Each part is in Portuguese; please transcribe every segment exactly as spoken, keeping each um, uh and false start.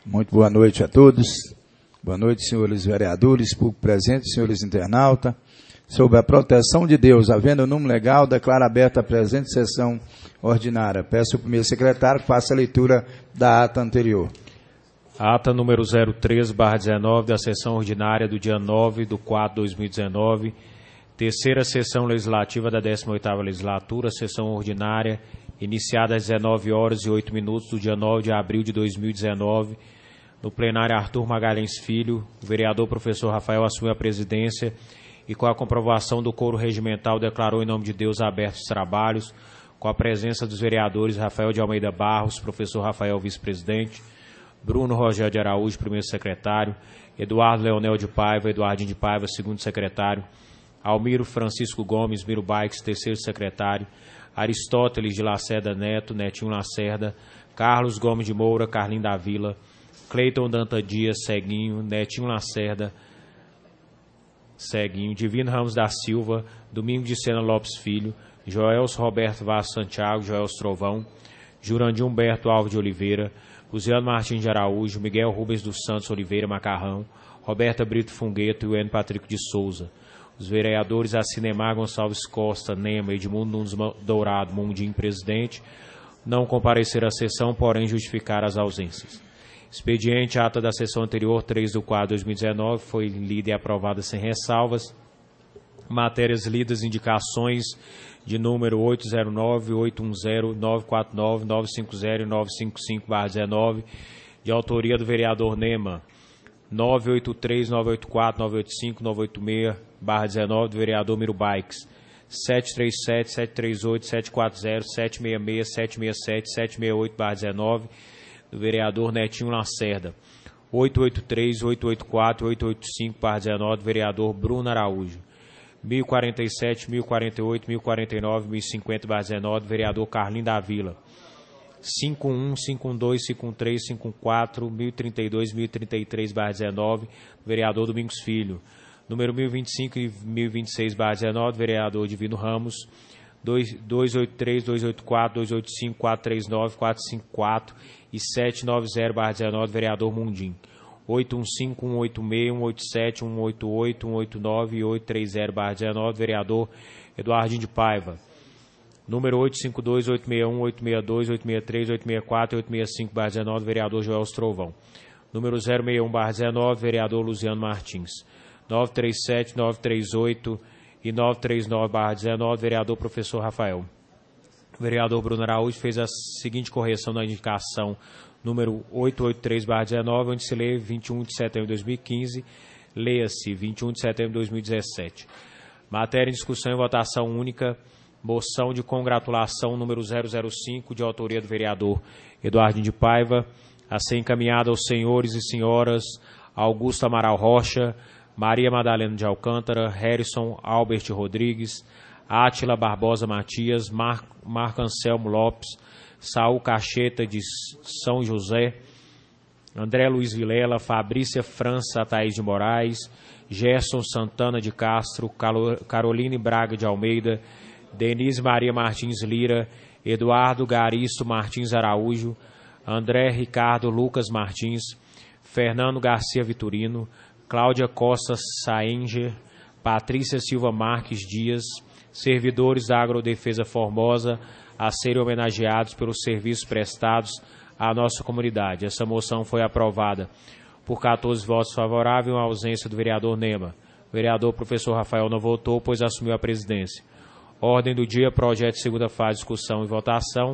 Muito boa noite a todos. Boa noite, senhores vereadores, público presente, senhores internautas. Sob a proteção de Deus, havendo número legal, declaro aberta a presente sessão ordinária. Peço ao primeiro secretário que faça a leitura da ata anterior. Ata número zero três barra dezenove da sessão ordinária do dia nove de quatro de dois mil e dezenove, terceira sessão legislativa da décima oitava legislatura, sessão ordinária, iniciada às dezenove horas e oito minutos do dia nove de abril de dois mil e dezenove, no plenário Arthur Magalhães Filho, o vereador professor Rafael assumiu a presidência e com a comprovação do coro regimental declarou em nome de Deus abertos os trabalhos, com a presença dos vereadores Rafael de Almeida Barros, professor Rafael vice-presidente, Bruno Rogério de Araújo, primeiro secretário, Eduardo Leonel de Paiva, Eduardinho de Paiva, segundo secretário, Almiro Francisco Gomes, Miro Baix, terceiro secretário, Aristóteles de Lacerda Neto, Netinho Lacerda, Carlos Gomes de Moura, Carlinho da Vila, Cleiton Danta Dias, Ceguinho, Netinho Lacerda, Ceguinho, Divino Ramos da Silva, Domingo de Sena Lopes Filho, Joelso Roberto Vaz Santiago, Joelso Trovão, Jurandir Humberto Alves de Oliveira, Luciano Martins de Araújo, Miguel Rubens dos Santos Oliveira Macarrão, Roberta Brito Fungueto e o N. Patrick de Souza. Os vereadores Acinemar Gonçalves Costa, Nema, Edmundo Nunes Dourado, Mundim, presidente, não compareceram à sessão, porém justificaram as ausências. Expediente, ata da sessão anterior, três de quatro de dois mil e dezenove, foi lida e aprovada sem ressalvas. Matérias lidas, indicações de número oito zero nove, oito um zero, nove quatro nove, nove cinco zero e nove cinco cinco barra dezenove, de autoria do vereador Nema. nove oito três, nove oito quatro, nove oito cinco, nove oito seis barra dezenove, do vereador Miro Baix. sete três sete, sete três oito, sete quatro zero, sete seis seis, sete seis sete, sete seis oito barra dezenove, do vereador Netinho Lacerda. oito oito três, oito oito quatro, oito oito cinco barra dezenove, do vereador Bruno Araújo. mil e quarenta e sete, mil e quarenta e oito, mil e quarenta e nove, mil e cinquenta barra dezenove, do vereador Carlinho da Vila. cinco um, cinco dois, cinco três, cinco quatro, mil e trinta e dois, mil e trinta e três barra dezenove, do vereador Domingos Filho. Número mil e vinte e cinco e mil e vinte e seis barra dezenove, do vereador Divino Ramos. dois oito três, dois oito quatro, dois oito cinco, quatro três nove, quatro cinco quatro e sete nove zero barra dezenove, do vereador Mundim. oito um cinco, um oito seis, um oito sete, um oito oito, um oito nove e oito três zero barra dezenove, do vereador Eduardinho de Paiva. Número oito cinco dois, oito seis um, oito seis dois, oito seis três, oito seis quatro e oito seis cinco barra dezenove, do vereador Joel Trovão. Número zero seis um barra dezenove, vereador Luciano Martins. nove três sete, nove três oito e nove três nove barra dezenove, vereador professor Rafael. O vereador Bruno Araújo fez a seguinte correção na indicação número oito oito três barra dezenove, onde se lê vinte e um de setembro de dois mil e quinze, leia-se vinte e um de setembro de dois mil e dezessete. Matéria em discussão e votação única, moção de congratulação número zero zero cinco, de autoria do vereador Eduardinho de Paiva, a ser encaminhada aos senhores e senhoras Augusto Amaral Rocha, Maria Madalena de Alcântara, Harrison Albert Rodrigues, Átila Barbosa Matias, Mar Marco Anselmo Lopes, Saul Cacheta de São José, André Luiz Vilela, Fabrícia França Thaís de Moraes, Gerson Santana de Castro, Caroline Braga de Almeida, Denise Maria Martins Lira, Eduardo Garisto Martins Araújo, André Ricardo Lucas Martins, Fernando Garcia Vitorino, Cláudia Costa Saenger, Patrícia Silva Marques Dias, servidores da Agrodefesa Formosa, a serem homenageados pelos serviços prestados à nossa comunidade. Essa moção foi aprovada por quatorze votos favoráveis e uma ausência do vereador Nema. O vereador professor Rafael não votou, pois assumiu a presidência. Ordem do dia, projeto de segunda fase, discussão e votação.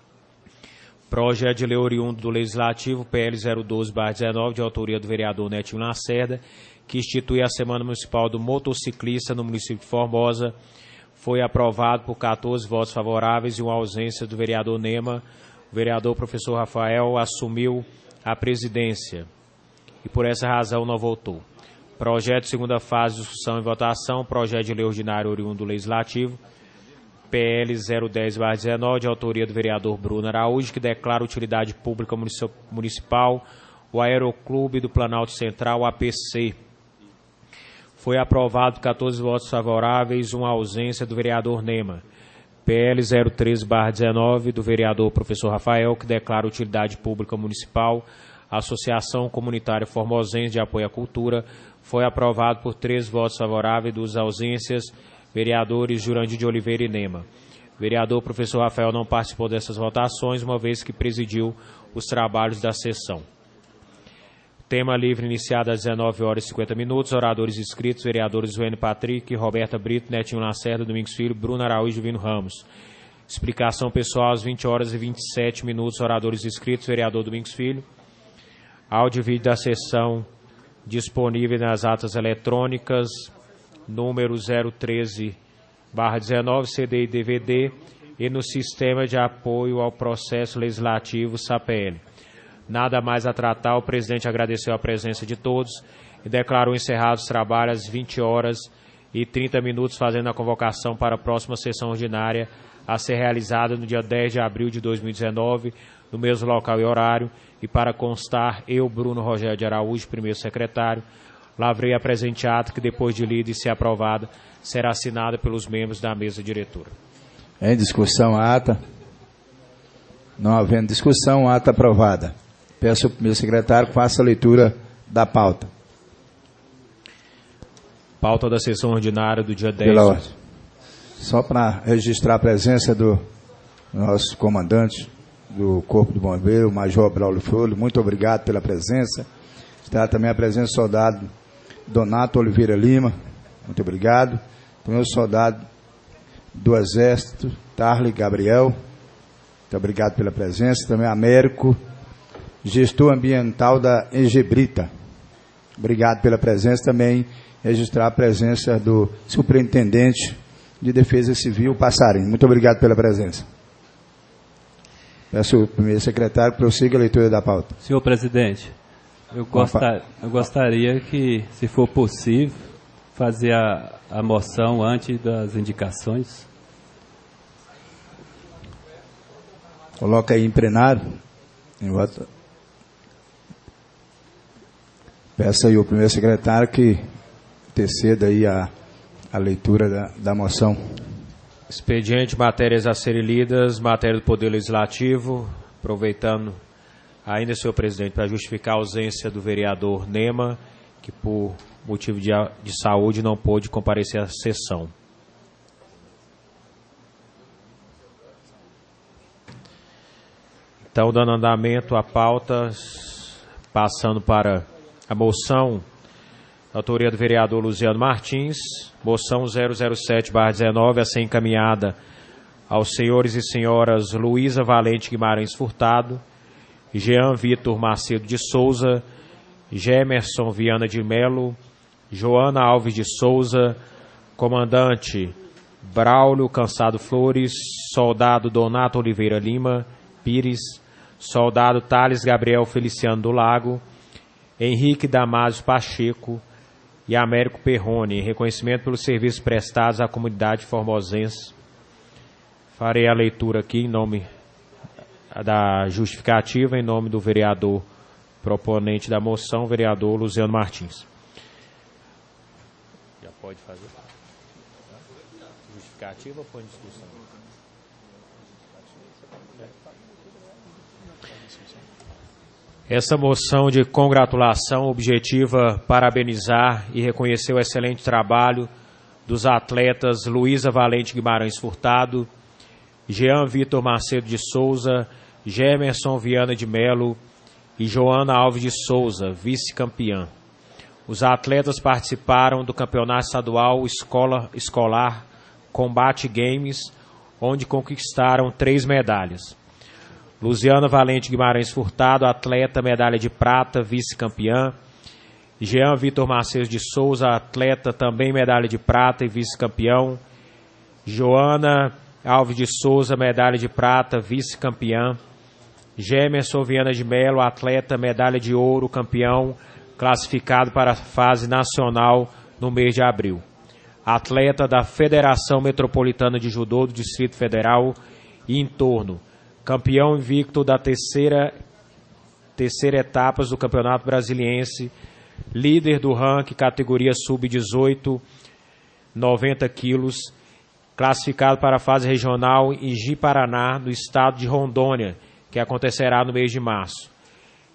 Projeto de lei oriundo do Legislativo, P L zero doze barra dezenove, de autoria do vereador Netinho Lacerda, que institui a Semana Municipal do Motociclista no município de Formosa. Foi aprovado por quatorze votos favoráveis e uma ausência do vereador Nema. O vereador professor Rafael assumiu a presidência e por essa razão não votou. Projeto de segunda fase, discussão e votação. Projeto de lei ordinário oriundo do Legislativo, P L zero dez barra dezenove, de autoria do vereador Bruno Araújo, que declara utilidade pública municipal o Aeroclube do Planalto Central, A P C. Foi aprovado por quatorze votos favoráveis, uma ausência do vereador Nema. P L zero treze barra dezenove, do vereador professor Rafael, que declara utilidade pública municipal Associação Comunitária Formosense de Apoio à Cultura, foi aprovado por três votos favoráveis e duas ausências, vereadores Jurandir de Oliveira e Nema. O vereador professor Rafael não participou dessas votações, uma vez que presidiu os trabalhos da sessão. Tema livre iniciado às dezenove horas e cinquenta minutos. Oradores inscritos, vereadores Wayne Patrick, Roberta Brito, Netinho Lacerda, Domingos Filho, Bruno Araújo e Divino Ramos. Explicação pessoal às vinte horas e vinte e sete minutos. Oradores inscritos, vereador Domingos Filho. Áudio e vídeo da sessão disponível nas atas eletrônicas, número zero treze barra dezenove, C D e D V D, e no Sistema de Apoio ao Processo Legislativo, S A P L. Nada mais a tratar, o presidente agradeceu a presença de todos e declarou encerrados os trabalhos às vinte horas e trinta minutos, fazendo a convocação para a próxima sessão ordinária a ser realizada no dia dez de abril de dois mil e dezenove, no mesmo local e horário, e para constar, eu, Bruno Rogério de Araújo, primeiro secretário, lavrei a presente ata que, depois de lida e ser aprovada, será assinada pelos membros da mesa diretora. Em discussão a ata? Não havendo discussão, a ata aprovada. Peço ao primeiro secretário que faça a leitura da pauta. Pauta da sessão ordinária do dia dez. Pela ordem. Só para registrar a presença do nosso comandante do Corpo do Bombeiro, o Major Braulio Folho, muito obrigado pela presença. Está também a presença do soldado Donato Oliveira Lima, muito obrigado. Também o soldado do Exército, Tarly Gabriel, muito obrigado pela presença. Também Américo, gestor ambiental da Engebrita, obrigado pela presença. Também registrar a presença do superintendente de Defesa Civil, Passarinho, muito obrigado pela presença. Peço ao primeiro secretário que prossiga a leitura da pauta. Senhor presidente, eu, gostar, eu gostaria que, se for possível, fazer a, a moção antes das indicações. Coloca aí em plenário. Em voto. Peço aí ao primeiro secretário que anteceda aí a, a leitura da, da moção. Expediente, matérias a serem lidas, matéria do Poder Legislativo, aproveitando ainda, senhor presidente, para justificar a ausência do vereador Nema, que por motivo de, de saúde não pôde comparecer à sessão. Então, dando andamento à pauta, passando para a moção, autoria do vereador Luziano Martins, moção zero zero sete barra dezenove, a ser encaminhada aos senhores e senhoras Luísa Valente Guimarães Furtado, Jean Vitor Macedo de Souza, Gemerson Viana de Melo, Joana Alves de Souza, comandante Braulio Cansado Flores, soldado Donato Oliveira Lima Pires, soldado Thales Gabriel Feliciano do Lago, Henrique Damásio Pacheco e Américo Perrone, em reconhecimento pelos serviços prestados à comunidade formosense. Farei a leitura aqui em nome da justificativa, em nome do vereador proponente da moção, vereador Luziano Martins. Já pode fazer? Justificativa ou põe discussão? Essa moção de congratulação objetiva parabenizar e reconhecer o excelente trabalho dos atletas Luísa Valente Guimarães Furtado, Jean Vitor Macedo de Souza, Gemerson Viana de Melo e Joana Alves de Souza, vice-campeã. Os atletas participaram do Campeonato Estadual Escola, Escolar Combate Games, onde conquistaram três medalhas. Luziana Valente Guimarães Furtado, atleta, medalha de prata, vice-campeã. Jean Vitor Macedo de Souza, atleta, também medalha de prata e vice-campeão. Joana Alves de Souza, medalha de prata, vice-campeã. Gemerson Viana de Melo, atleta, medalha de ouro, campeão, classificado para a fase nacional no mês de abril. Atleta da Federação Metropolitana de Judô do Distrito Federal e entorno. Campeão invicto da terceira, terceira etapa do Campeonato Brasiliense, líder do ranking categoria sub dezoito, noventa quilos, classificado para a fase regional em Ji-Paraná, no estado de Rondônia, que acontecerá no mês de março.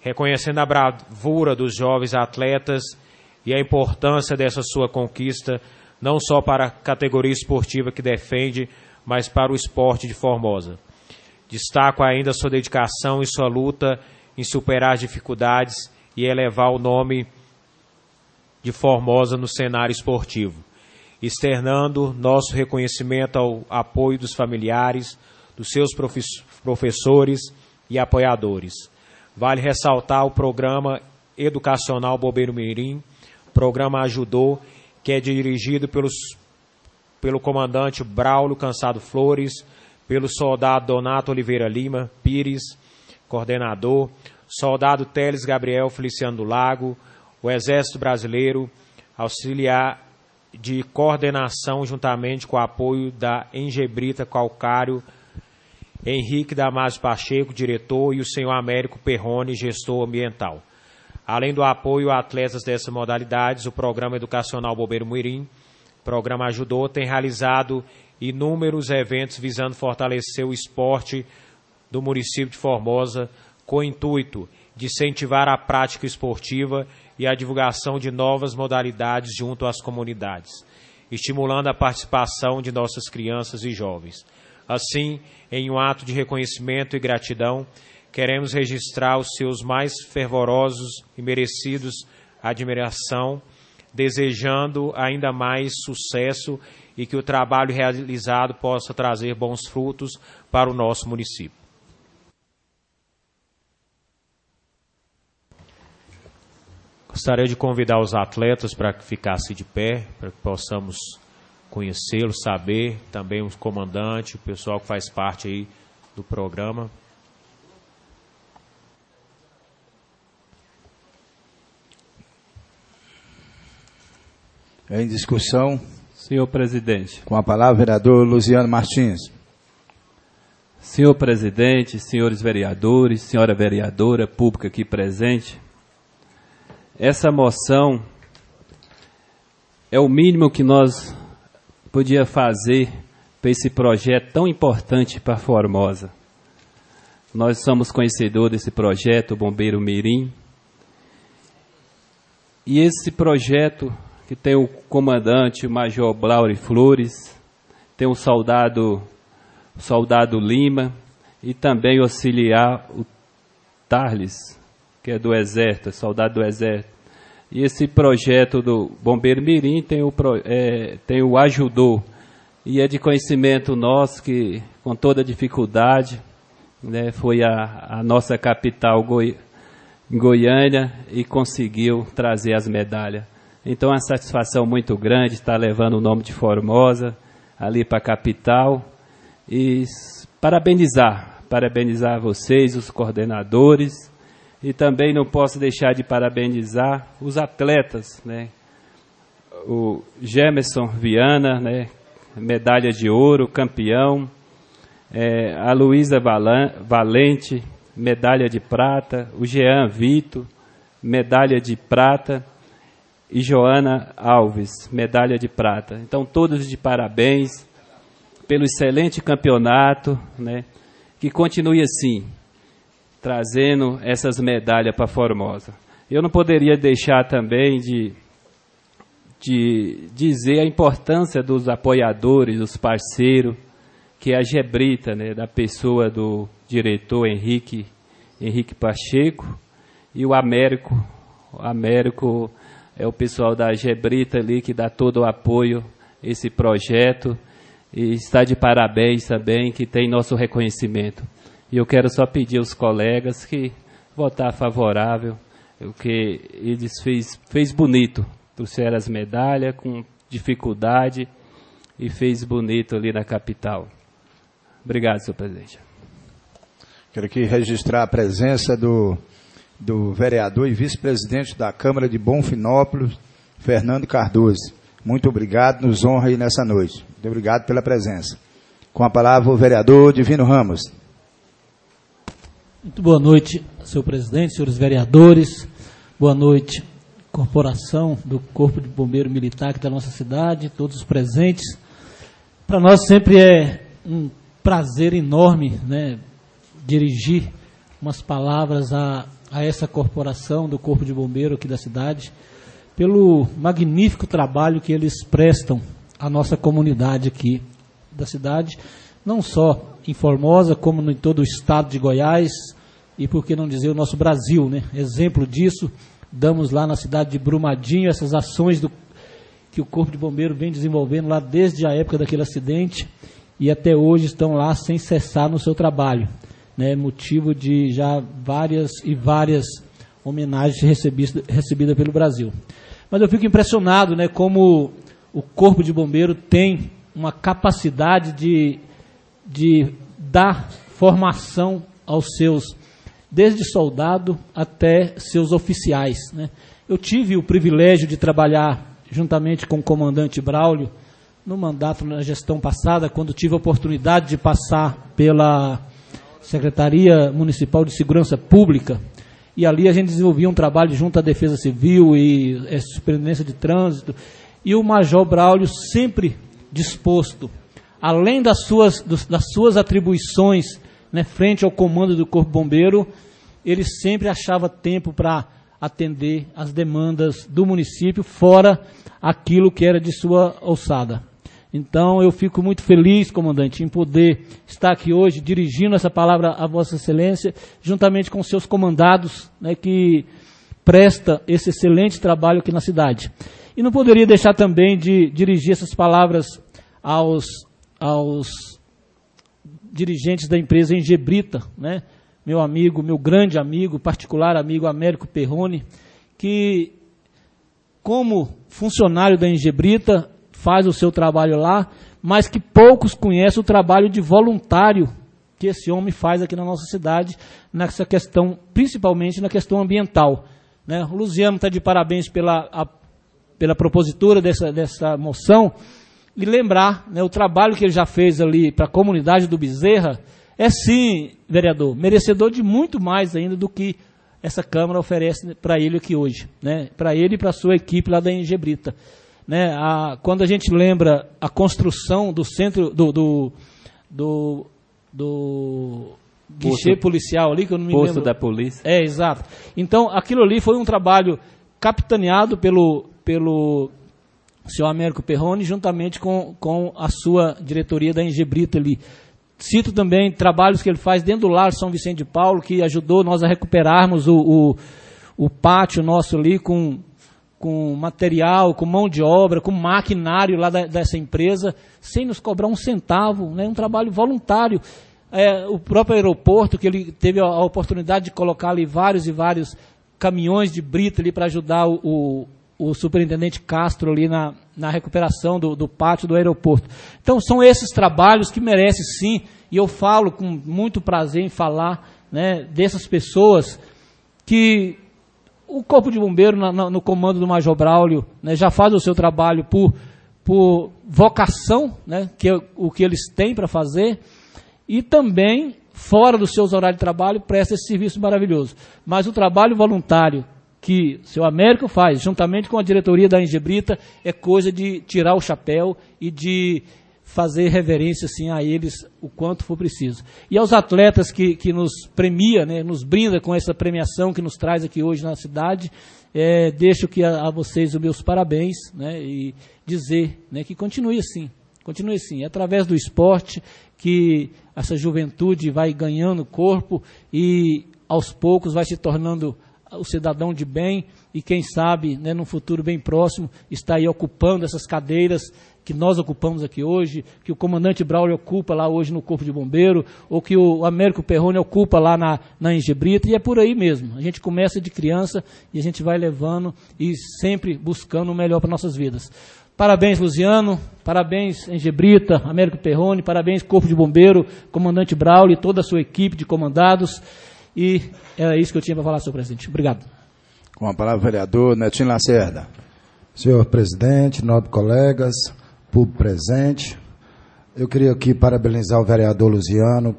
reconhecendo a bravura dos jovens atletas e a importância dessa sua conquista, não só para a categoria esportiva que defende, mas para o esporte de Formosa. Destaco ainda sua dedicação e sua luta em superar as dificuldades e elevar o nome de Formosa no cenário esportivo, externando nosso reconhecimento ao apoio dos familiares, dos seus professores e apoiadores. Vale ressaltar o programa educacional Bombeiro Mirim, programa Ajudou, que é dirigido pelos, pelo comandante Braulio Cansado Flores, pelo soldado Donato Oliveira Lima Pires, coordenador, soldado Teles Gabriel Feliciano do Lago, o Exército Brasileiro, auxiliar de coordenação juntamente com o apoio da Engebrita Calcário, Henrique Damasio Pacheco, diretor, e o senhor Américo Perrone, gestor ambiental. Além do apoio a atletas dessas modalidades, o Programa Educacional Bombeiro Mirim, Programa Ajudou, tem realizado inúmeros eventos visando fortalecer o esporte do município de Formosa, com o intuito de incentivar a prática esportiva e a divulgação de novas modalidades junto às comunidades, estimulando a participação de nossas crianças e jovens. Assim, em um ato de reconhecimento e gratidão, queremos registrar os seus mais fervorosos e merecidos admiração, desejando ainda mais sucesso e que o trabalho realizado possa trazer bons frutos para o nosso município. Gostaria de convidar os atletas para que ficassem de pé, para que possamos conhecê-los, saber, também os comandantes, o pessoal que faz parte aí do programa. Em discussão. Senhor presidente. Com a palavra, vereador Luziano Martins. Senhor presidente, senhores vereadores, senhora vereadora, público aqui presente, essa moção é o mínimo que nós podíamos fazer para esse projeto tão importante para Formosa. Nós somos conhecedores desse projeto, o Bombeiro Mirim. E esse projeto, que tem o comandante, o Major Blauri Flores, tem o soldado, o soldado Lima, e também o auxiliar, o Tarles, que é do Exército, soldado do Exército. E esse projeto do Bombeiro Mirim tem o, é, tem o Ajudou, e é de conhecimento nosso que, com toda dificuldade, né, foi a, a nossa capital Goi, Goiânia e conseguiu trazer as medalhas. Então é uma satisfação muito grande estar levando o nome de Formosa ali para a capital e parabenizar, parabenizar vocês, os coordenadores. E também não posso deixar de parabenizar os atletas, né? O Gemerson Viana, né? Medalha de ouro, campeão. É, a Luísa Valente, medalha de prata. O Jean Vito, medalha de prata. E Joana Alves, medalha de prata. Então, todos de parabéns pelo excelente campeonato, né? Que continue assim, trazendo essas medalhas para Formosa. Eu não poderia deixar também de, de dizer a importância dos apoiadores, dos parceiros, que é a Gebrita, né, da pessoa do diretor Henrique, Henrique Pacheco, e o Américo. O Américo é o pessoal da Gebrita ali que dá todo o apoio a esse projeto e está de parabéns também, que tem nosso reconhecimento. E eu quero só pedir aos colegas que votar favorável, o que eles fez, fez bonito, trouxeram as medalhas com dificuldade e fez bonito ali na capital. Obrigado, senhor presidente. Quero aqui registrar a presença do, do vereador e vice-presidente da Câmara de Bonfinópolis, Fernando Cardoso. Muito obrigado, nos honra aí nessa noite. Muito obrigado pela presença. Com a palavra o vereador Divino Ramos. Muito boa noite, senhor presidente, senhores vereadores, boa noite, corporação do Corpo de Bombeiro Militar aqui da nossa cidade, todos os presentes. Para nós sempre é um prazer enorme, né, dirigir umas palavras à, a essa corporação do Corpo de Bombeiro aqui da cidade, pelo magnífico trabalho que eles prestam à nossa comunidade aqui da cidade, não só em Formosa, como em todo o estado de Goiás, e por que não dizer o nosso Brasil, né? Exemplo disso, damos lá na cidade de Brumadinho, essas ações do, que o Corpo de Bombeiro vem desenvolvendo lá desde a época daquele acidente, e até hoje estão lá sem cessar no seu trabalho, né? Motivo de já várias e várias homenagens recebidas recebida pelo Brasil. Mas eu fico impressionado, né, como o Corpo de Bombeiro tem uma capacidade de, de dar formação aos seus, desde soldado até seus oficiais, né? Eu tive o privilégio de trabalhar juntamente com o comandante Braulio no mandato na gestão passada, quando tive a oportunidade de passar pela Secretaria Municipal de Segurança Pública, e ali a gente desenvolvia um trabalho junto à Defesa Civil e a Superintendência de Trânsito, e o Major Braulio sempre disposto, além das suas, dos, das suas atribuições, né, frente ao comando do Corpo Bombeiro, ele sempre achava tempo para atender as demandas do município, fora aquilo que era de sua alçada. Então, eu fico muito feliz, comandante, em poder estar aqui hoje, dirigindo essa palavra a Vossa Excelência, juntamente com seus comandados, né, que presta esse excelente trabalho aqui na cidade. E não poderia deixar também de dirigir essas palavras aos, aos dirigentes da empresa Engebrita, né, meu amigo, meu grande amigo, particular amigo Américo Perrone, que, como funcionário da Engebrita, faz o seu trabalho lá, mas que poucos conhecem o trabalho de voluntário que esse homem faz aqui na nossa cidade, nessa questão, principalmente na questão ambiental, né? O Luciano está de parabéns pela, a, pela propositura dessa, dessa moção, e lembrar, né, o trabalho que ele já fez ali para a comunidade do Bezerra, é sim, vereador, merecedor de muito mais ainda do que essa Câmara oferece para ele aqui hoje, né? Para ele e para a sua equipe lá da Engebrita. Né, a, quando a gente lembra a construção do centro do, do, do, do guichê policial ali, que eu não me posto lembro. Posto da polícia. É, exato. Então, aquilo ali foi um trabalho capitaneado pelo, pelo senhor Américo Perrone, juntamente com, com a sua diretoria da Engebrita ali. Cito também trabalhos que ele faz dentro do Lar São Vicente de Paulo, que ajudou nós a recuperarmos o, o, o pátio nosso ali com... com material, com mão de obra, com maquinário lá da, dessa empresa, sem nos cobrar um centavo, né? Um trabalho voluntário. É, o próprio aeroporto, que ele teve a, a oportunidade de colocar ali vários e vários caminhões de brita ali para ajudar o, o, o superintendente Castro ali na, na recuperação do, do pátio do aeroporto. Então, são esses trabalhos que merecem sim, e eu falo com muito prazer em falar, né, dessas pessoas que... O Corpo de Bombeiro, na, na, no comando do Major Braulio, né, já faz o seu trabalho por, por vocação, né, que é o que eles têm para fazer, e também, fora dos seus horários de trabalho, presta esse serviço maravilhoso. Mas o trabalho voluntário que o seu Américo faz, juntamente com a diretoria da Engebrita, é coisa de tirar o chapéu e de fazer reverência assim, a eles o quanto for preciso. E aos atletas que, que nos premia, né, nos brinda com essa premiação que nos traz aqui hoje na cidade, é, deixo aqui a, a vocês os meus parabéns, né, e dizer, né, que continue assim, continue assim, é através do esporte que essa juventude vai ganhando corpo e aos poucos vai se tornando o cidadão de bem e quem sabe, né, num futuro bem próximo, está aí ocupando essas cadeiras que nós ocupamos aqui hoje, que o comandante Braulio ocupa lá hoje no Corpo de Bombeiro, ou que o Américo Perrone ocupa lá na, na Engebrita, e é por aí mesmo. A gente começa de criança e a gente vai levando e sempre buscando o melhor para nossas vidas. Parabéns, Luciano, parabéns, Engebrita, Américo Perrone, parabéns, Corpo de Bombeiro, comandante Braulio e toda a sua equipe de comandados, e era isso que eu tinha para falar, senhor presidente. Obrigado. Com a palavra, vereador Netinho Lacerda. Senhor presidente, nobres colegas, público presente, eu queria aqui parabenizar o vereador Luciano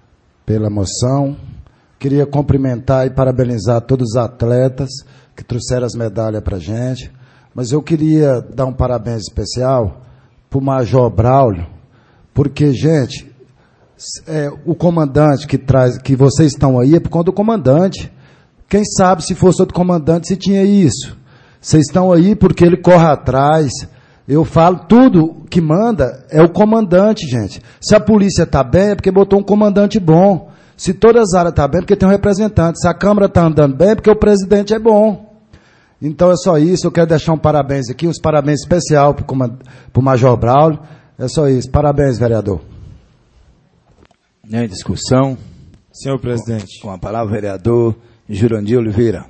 pela moção, queria cumprimentar e parabenizar todos os atletas que trouxeram as medalhas para a gente, mas eu queria dar um parabéns especial para o Major Braulio, porque, gente, é, o comandante que traz, que vocês estão aí é por conta do comandante, Quem sabe se fosse outro comandante se tinha isso. Vocês estão aí porque ele corre atrás. Eu falo, tudo que manda é o comandante, gente. Se a polícia está bem, é porque botou um comandante bom. Se todas as áreas estão bem, é porque tem um representante. Se a Câmara está andando bem, é porque o presidente é bom. Então é só isso. Eu quero deixar um parabéns aqui, uns parabéns especial para o Major Braulio. É só isso. Parabéns, vereador. Em discussão. Senhor presidente. Com, com a palavra, vereador Jurandir Oliveira.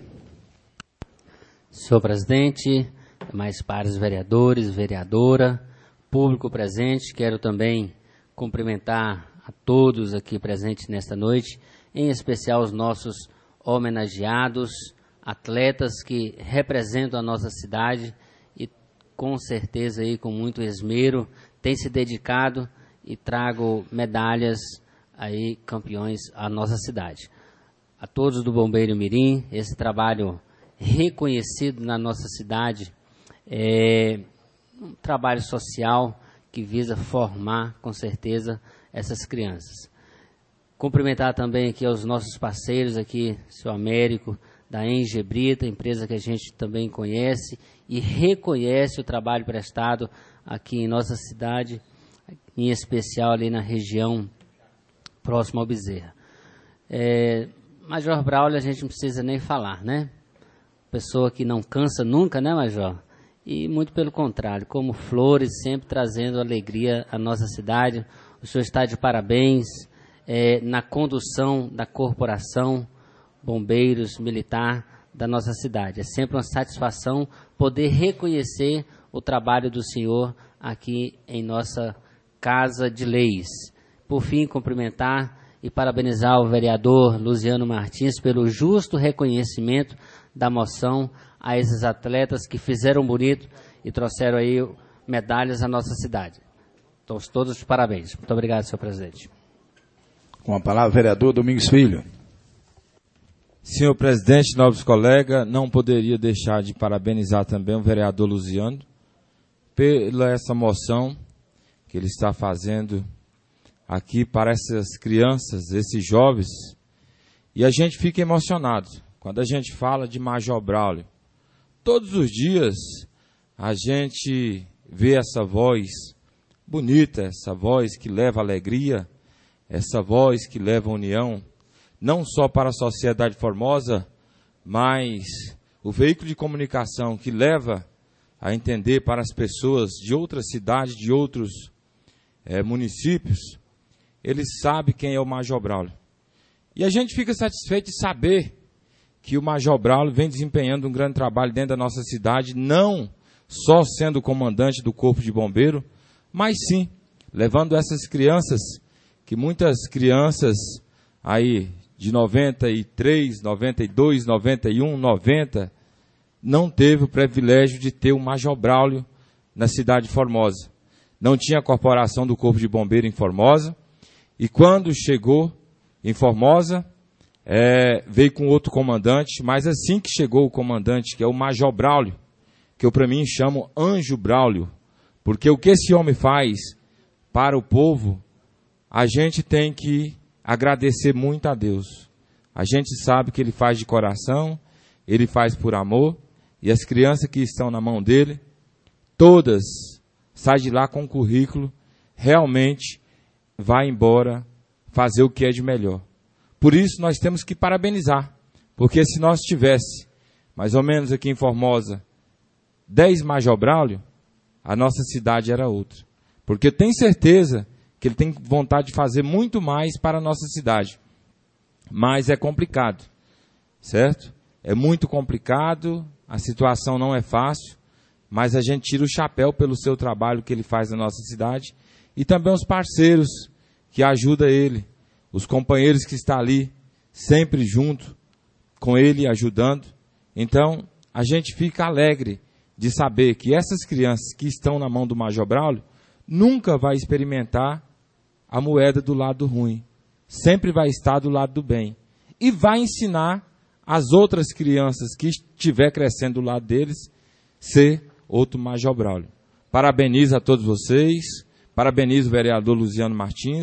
Senhor presidente, mais pares vereadores, vereadora, público presente, quero também cumprimentar a todos aqui presentes nesta noite, em especial os nossos homenageados, atletas que representam a nossa cidade e com certeza aí com muito esmero têm se dedicado e trago medalhas aí campeões à nossa cidade. A todos do Bombeiro Mirim, esse trabalho reconhecido na nossa cidade é um trabalho social que visa formar com certeza essas crianças. Cumprimentar também aqui aos nossos parceiros aqui, seu Américo, da Enge Brita, empresa que a gente também conhece e reconhece o trabalho prestado aqui em nossa cidade, em especial ali na região próxima ao Bezerra. É, Major Braulio a gente não precisa nem falar, né? Pessoa que não cansa nunca, né, Major? E muito pelo contrário, como flores, sempre trazendo alegria à nossa cidade. O senhor está de parabéns é, na condução da corporação Bombeiros Militar da nossa cidade. É sempre uma satisfação poder reconhecer o trabalho do senhor aqui em nossa Casa de Leis. Por fim, cumprimentar e parabenizar o vereador Luziano Martins pelo justo reconhecimento da moção a esses atletas que fizeram bonito e trouxeram aí medalhas à nossa cidade. Então, todos de parabéns. Muito obrigado, senhor presidente. Com a palavra, vereador Domingos Filho. Senhor presidente, nobres colegas, não poderia deixar de parabenizar também o vereador Luziano pela essa moção que ele está fazendo aqui para essas crianças, esses jovens, e a gente fica emocionado quando a gente fala de Major Braulio. Todos os dias a gente vê essa voz bonita, essa voz que leva alegria, essa voz que leva união, não só para a sociedade formosa, mas o veículo de comunicação que leva a entender para as pessoas de outras cidades, de outros é, municípios, ele sabe quem é o Major Braulio. E a gente fica satisfeito de saber que o Major Braulio vem desempenhando um grande trabalho dentro da nossa cidade, não só sendo comandante do Corpo de Bombeiro, mas sim, levando essas crianças, que muitas crianças aí de noventa e três, noventa e dois, noventa e um, noventa, não teve o privilégio de ter o Major Braulio na cidade de Formosa. Não tinha a corporação do Corpo de Bombeiro em Formosa, e quando chegou em Formosa, é, veio com outro comandante, mas assim que chegou o comandante, que é o Major Braulio, que eu para mim chamo Anjo Braulio, porque o que esse homem faz para o povo, a gente tem que agradecer muito a Deus. A gente sabe que ele faz de coração, ele faz por amor, e as crianças que estão na mão dele, todas saem de lá com um currículo, realmente vai embora fazer o que é de melhor. Por isso nós temos que parabenizar, porque se nós tivesse, mais ou menos aqui em Formosa, dez Major Braulio, a nossa cidade era outra. Porque eu tenho certeza que ele tem vontade de fazer muito mais para a nossa cidade. Mas é complicado, certo? É muito complicado, a situação não é fácil, mas a gente tira o chapéu pelo seu trabalho que ele faz na nossa cidade e também os parceiros que ajudam ele, os companheiros que estão ali sempre junto com ele, ajudando. Então, a gente fica alegre de saber que essas crianças que estão na mão do Major Braulio nunca vai experimentar a moeda do lado ruim. Sempre vai estar do lado do bem. E vai ensinar as outras crianças que estiver crescendo do lado deles ser outro Major Braulio. Parabenizo a todos vocês, parabenizo o vereador Luziano Martins,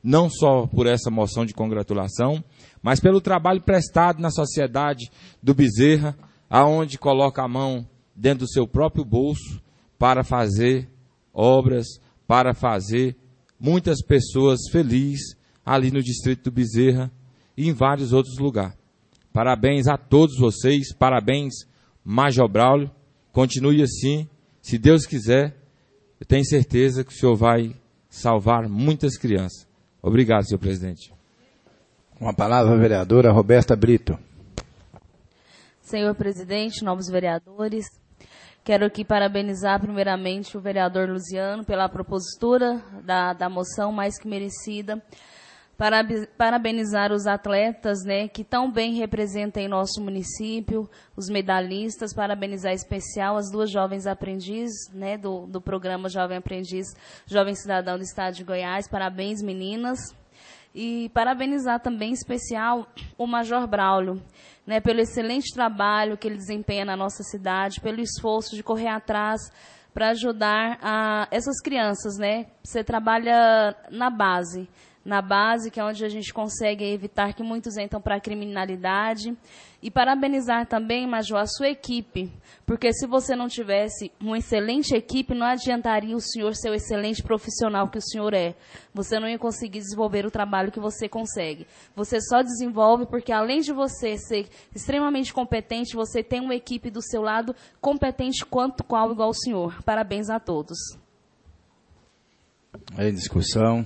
não só por essa moção de congratulação, mas pelo trabalho prestado na sociedade do Bezerra, aonde coloca a mão dentro do seu próprio bolso para fazer obras, para fazer muitas pessoas felizes ali no distrito do Bezerra e em vários outros lugares. Parabéns a todos vocês, parabéns Major Braulio, continue assim, se Deus quiser, eu tenho certeza que o senhor vai salvar muitas crianças. Obrigado, senhor presidente. Com a palavra a vereadora Roberta Brito. Senhor presidente, novos vereadores, quero aqui parabenizar primeiramente o vereador Luziano pela propositura da, da moção mais que merecida. Parabenizar os atletas, né, que tão bem representam em nosso município, os medalhistas, parabenizar em especial as duas jovens aprendizes, né, do, do programa Jovem Aprendiz, Jovem Cidadão do Estado de Goiás. Parabéns, meninas. E parabenizar também em especial o Major Braulio, né, pelo excelente trabalho que ele desempenha na nossa cidade, pelo esforço de correr atrás para ajudar a essas crianças, né. Você trabalha na base, na base, que é onde a gente consegue evitar que muitos entram para a criminalidade. E parabenizar também, Major, a sua equipe, porque se você não tivesse uma excelente equipe, não adiantaria o senhor ser o excelente profissional que o senhor é. Você não ia conseguir desenvolver o trabalho que você consegue. Você só desenvolve porque, além de você ser extremamente competente, você tem uma equipe do seu lado competente quanto qual igual o senhor. Parabéns a todos. Aí, discussão.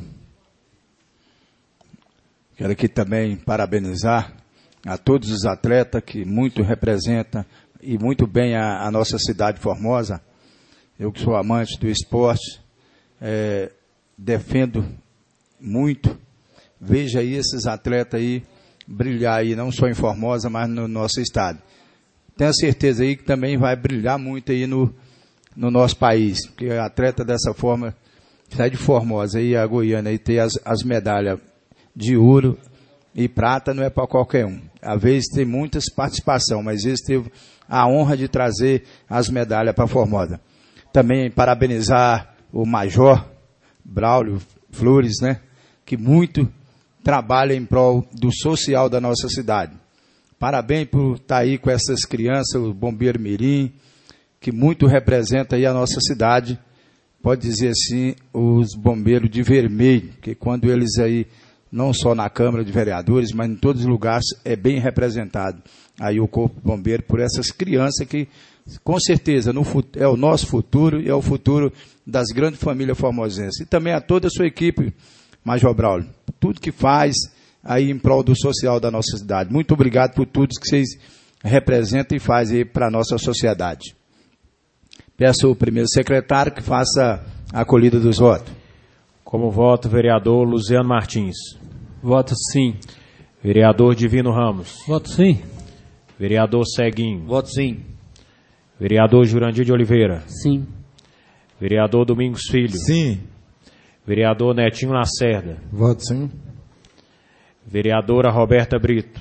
Quero aqui também parabenizar a todos os atletas que muito representam e muito bem a, a nossa cidade Formosa. Eu que sou amante do esporte, é, defendo muito. Veja aí esses atletas aí brilhar aí, não só em Formosa, mas no nosso estado. Tenho certeza aí que também vai brilhar muito aí no, no nosso país, porque atleta dessa forma sai de Formosa e a Goiânia e ter as, as medalhas de ouro e prata não é para qualquer um. Às vezes tem muitas participações, mas às vezes teve a honra de trazer as medalhas para Formosa. Também parabenizar o Major Braulio Flores, né, que muito trabalha em prol do social da nossa cidade. Parabéns por estar aí com essas crianças, o Bombeiro Mirim, que muito representa aí a nossa cidade. Pode dizer assim, os bombeiros de vermelho, que quando eles aí não só na Câmara de Vereadores, mas em todos os lugares é bem representado aí o Corpo Bombeiro por essas crianças que, com certeza, no, é o nosso futuro e é o futuro das grandes famílias formosenses. E também a toda a sua equipe, Major Braulio, tudo que faz aí em prol do social da nossa cidade. Muito obrigado por tudo que vocês representam e fazem para a nossa sociedade. Peço ao primeiro secretário que faça a acolhida dos votos. Como voto, vereador Luziano Martins. Voto sim. Vereador Divino Ramos. Voto sim. Vereador Seguinho. Voto sim. Vereador Jurandir de Oliveira. Sim. Vereador Domingos Filho. Sim. Vereador Netinho Lacerda. Voto sim. Vereadora Roberta Brito.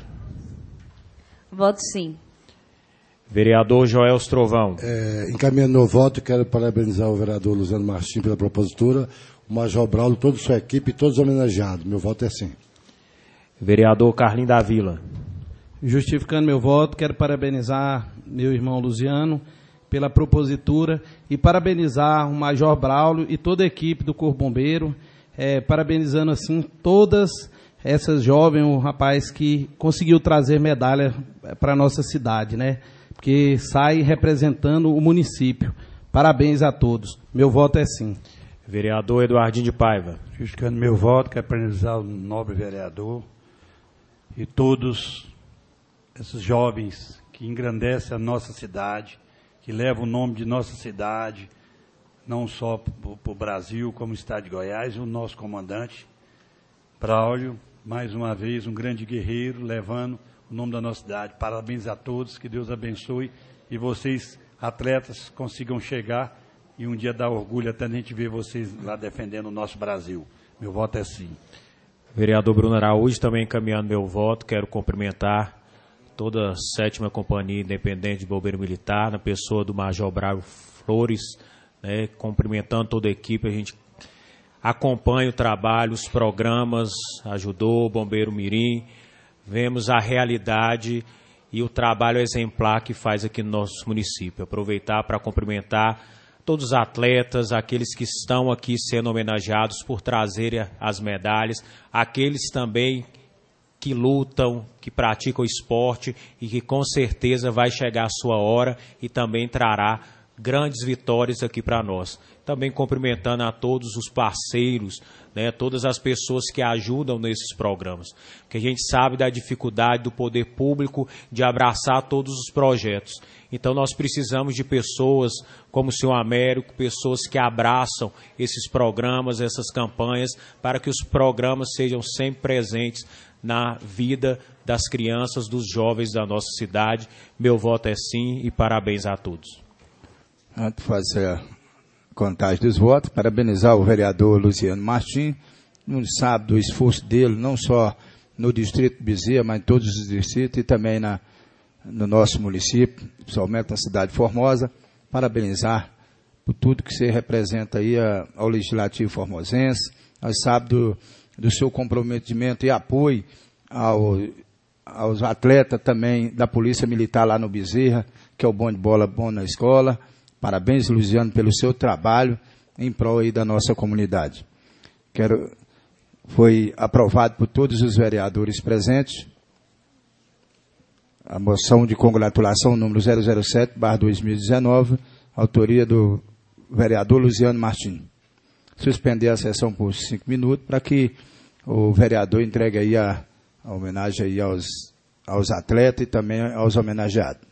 Voto sim. Vereador Joel Trovão. É, encaminhando meu voto, quero parabenizar o vereador Luziano Martins pela propositura, o Major Braulio, toda a sua equipe e todos homenageados. Meu voto é sim. Vereador Carlinho da Vila. Justificando meu voto, quero parabenizar meu irmão Luziano pela propositura e parabenizar o Major Braulio e toda a equipe do Corpo Bombeiro, é, parabenizando assim todas essas jovens, o rapaz que conseguiu trazer medalha para a nossa cidade, né? Porque sai representando o município. Parabéns a todos. Meu voto é sim. Vereador Eduardinho de Paiva. Justificando meu voto, quero parabenizar o nobre vereador e todos esses jovens que engrandecem a nossa cidade, que levam o nome de nossa cidade, não só para o Brasil, como o estado de Goiás, e o nosso comandante, Braulio, mais uma vez um grande guerreiro, levando o nome da nossa cidade. Parabéns a todos, que Deus abençoe e vocês, atletas, consigam chegar e um dia dar orgulho até a gente ver vocês lá defendendo o nosso Brasil. Meu voto é sim. Vereador Bruno Araújo, também encaminhando meu voto, quero cumprimentar toda a sétima Companhia Independente de Bombeiro Militar, na pessoa do Major Braulio Flores, né, cumprimentando toda a equipe. A gente acompanha o trabalho, os programas, ajudou o Bombeiro Mirim, vemos a realidade e o trabalho exemplar que faz aqui no nosso município. Aproveitar para cumprimentar todos os atletas, aqueles que estão aqui sendo homenageados por trazerem as medalhas, aqueles também que lutam, que praticam esporte e que com certeza vai chegar a sua hora e também trará grandes vitórias aqui para nós. Também cumprimentando a todos os parceiros, né, todas as pessoas que ajudam nesses programas, porque a gente sabe da dificuldade do poder público de abraçar todos os projetos. Então nós precisamos de pessoas como o senhor Américo, pessoas que abraçam esses programas, essas campanhas, para que os programas sejam sempre presentes na vida das crianças, dos jovens da nossa cidade. Meu voto é sim e parabéns a todos. Antes de fazer a contagem dos votos, parabenizar o vereador Luciano Martins. Não sabe do esforço dele, não só no distrito de Bezerra, mas em todos os distritos e também na, no nosso município, principalmente na cidade de Formosa. Parabenizar por tudo que você representa aí a, ao Legislativo formosense. Nós sabemos do, do seu comprometimento e apoio ao, aos atletas também da Polícia Militar lá no Bezerra, que é o bom de bola bom na escola. Parabéns, Luciano, pelo seu trabalho em prol aí da nossa comunidade. Quero, foi aprovado por todos os vereadores presentes a moção de congratulação número zero zero sete barra dois mil e dezenove, autoria do vereador Luciano Martins. Suspender a sessão por cinco minutos para que o vereador entregue aí a, a homenagem aí aos, aos atletas e também aos homenageados.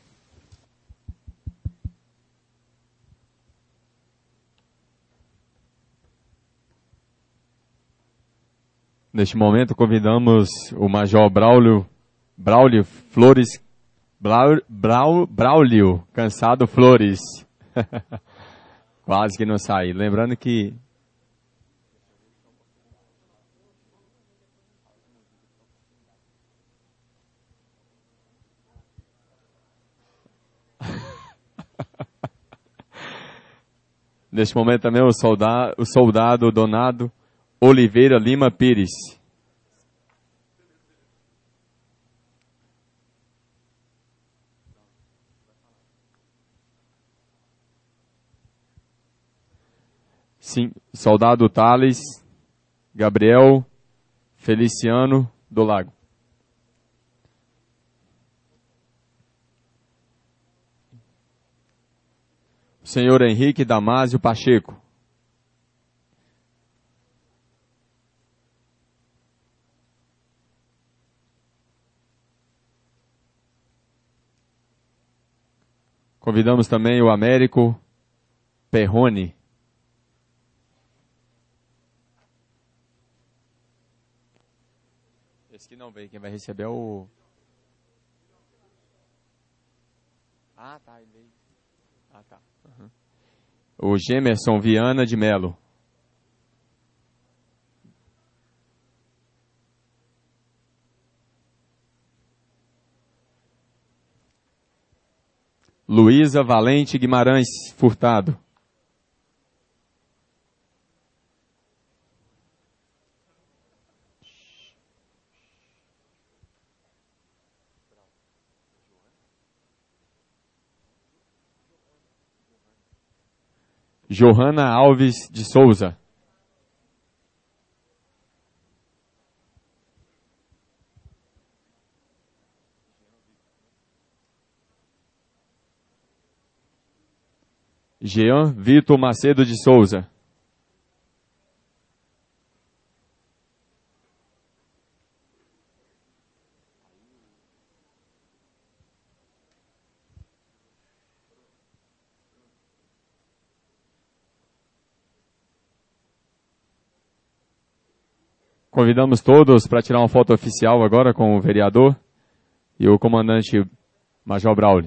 Neste momento, convidamos o Major Braulio, Braulio Flores, Braulio, Braulio, Braulio Cansado Flores. Quase que não saí. Lembrando que... Neste momento também o soldado, o soldado Donado Oliveira Lima Pires. Sim, soldado Thales Gabriel Feliciano do Lago. Senhor Henrique Damásio Pacheco. Convidamos também o Américo Perrone. Esse que não veio, quem vai receber é o... Ah, tá, ele veio. Ah, tá. Uhum. O Gemerson Viana de Melo. Luísa Valente Guimarães Furtado. Johanna Alves de Souza. Jean Vitor Macedo de Souza. Convidamos todos para tirar uma foto oficial agora com o vereador e o comandante Major Braulio.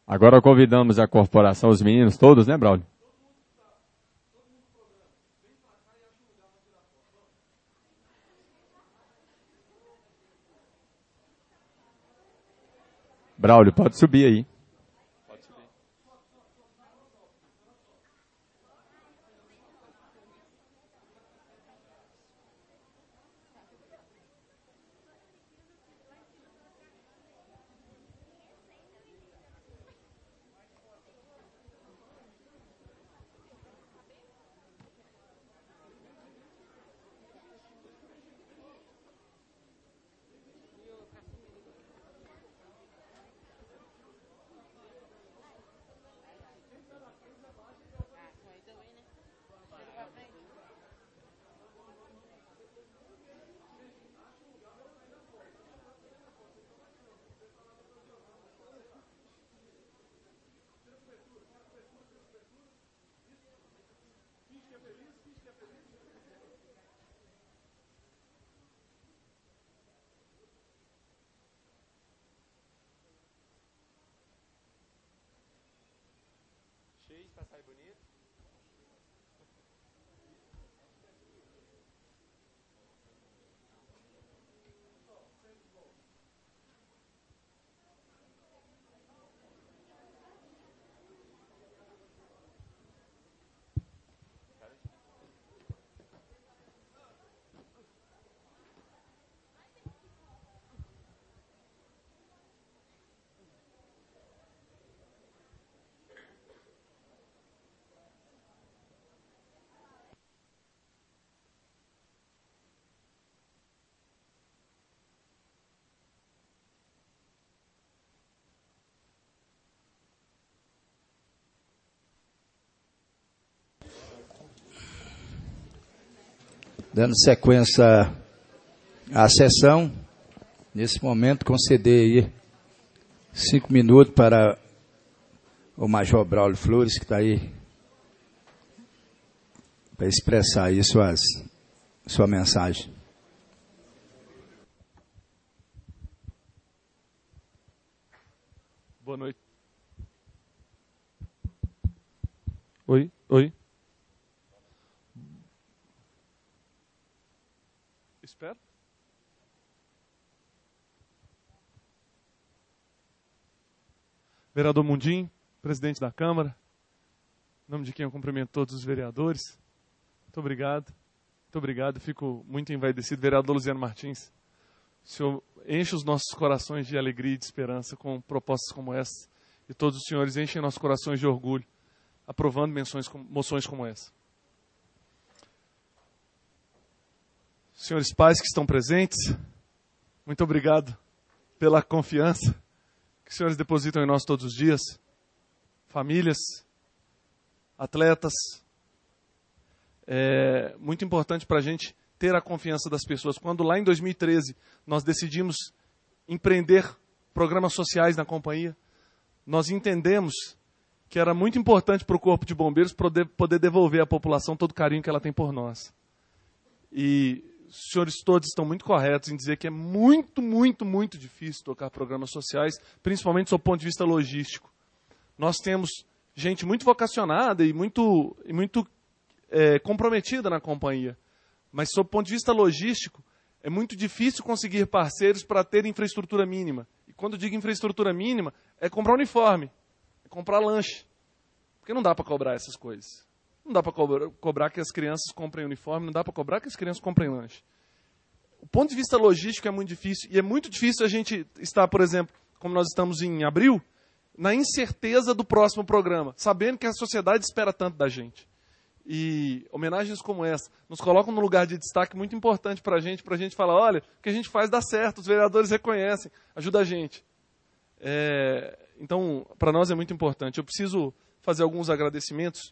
Agora convidamos a corporação, os meninos todos, né, Braulio? Braulio, pode subir aí. Dando sequência à sessão, nesse momento conceder aí cinco minutos para o Major Braulio Flores, que está aí, para expressar aí suas, sua mensagem. Boa noite. Oi, oi. Espera. Vereador Mundim, presidente da Câmara, em nome de quem eu cumprimento todos os vereadores, muito obrigado, muito obrigado, fico muito envaidecido. Vereador Luziano Martins, o senhor enche os nossos corações de alegria e de esperança com propostas como essa, e todos os senhores enchem nossos corações de orgulho, aprovando menções, moções como essa. Senhores pais que estão presentes, muito obrigado pela confiança que os senhores depositam em nós todos os dias. Famílias, atletas, é muito importante para a gente ter a confiança das pessoas. Quando lá em dois mil e treze nós decidimos empreender programas sociais na companhia, nós entendemos que era muito importante para o Corpo de Bombeiros poder, poder devolver à população todo o carinho que ela tem por nós. E os senhores todos estão muito corretos em dizer que é muito, muito, muito difícil tocar programas sociais, principalmente do ponto de vista logístico. Nós temos gente muito vocacionada e muito, e muito é, comprometida na companhia, mas sob o ponto de vista logístico, é muito difícil conseguir parceiros para ter infraestrutura mínima. E quando eu digo infraestrutura mínima, é comprar uniforme, é comprar lanche, porque não dá para cobrar essas coisas. Não dá para cobrar, cobrar que as crianças comprem uniforme, não dá para cobrar que as crianças comprem lanche. O ponto de vista logístico é muito difícil, e é muito difícil a gente estar, por exemplo, como nós estamos em abril, na incerteza do próximo programa, sabendo que a sociedade espera tanto da gente. E homenagens como essa nos colocam num lugar de destaque muito importante para a gente, para a gente falar, olha, o que a gente faz dá certo, os vereadores reconhecem, ajuda a gente. É, então, para nós é muito importante. Eu preciso fazer alguns agradecimentos